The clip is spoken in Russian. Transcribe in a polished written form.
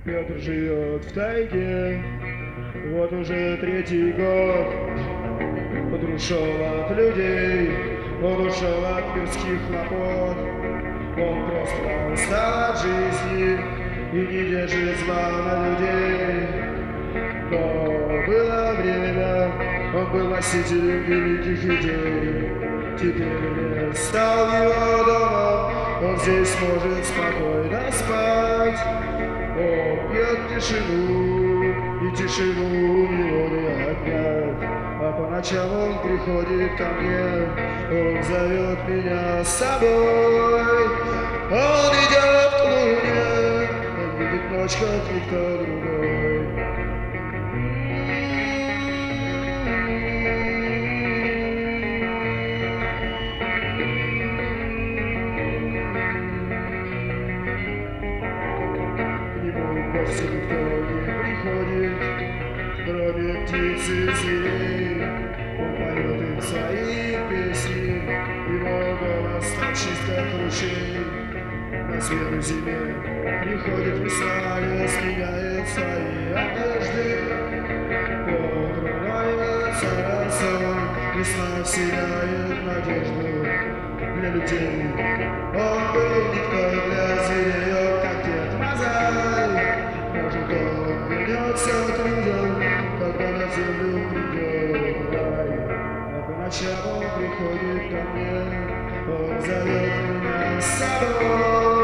Петр живет в тайге, вот уже третий год. Он ушел от людей, он ушел от мирских хлопот. Он просто устал от жизни и не держит зла на людей. Но было время, он был носителем великих идей. Теперь мир стал его домом, он здесь может спокойно спать. Он пьет тишину, и тишину у него не отнять. А по ночам он приходит ко мне, он зовет меня с собой. Он идет к луне, он видит ночь, как никто другой. К нему почти никто не приходит, кроме птиц и зверей. Он поет им свои песни, его голос так чист, как ручей. На смену зиме приходит весна, лес меняет свои одежды. Под рвается росой, весна вселяет надежду для людей. Он был никто для зверей, он как Дед Мазай. Может, он вернется к людям, когда на землю придет рай. А по ночам он приходит ко мне, он зовет меня с собой.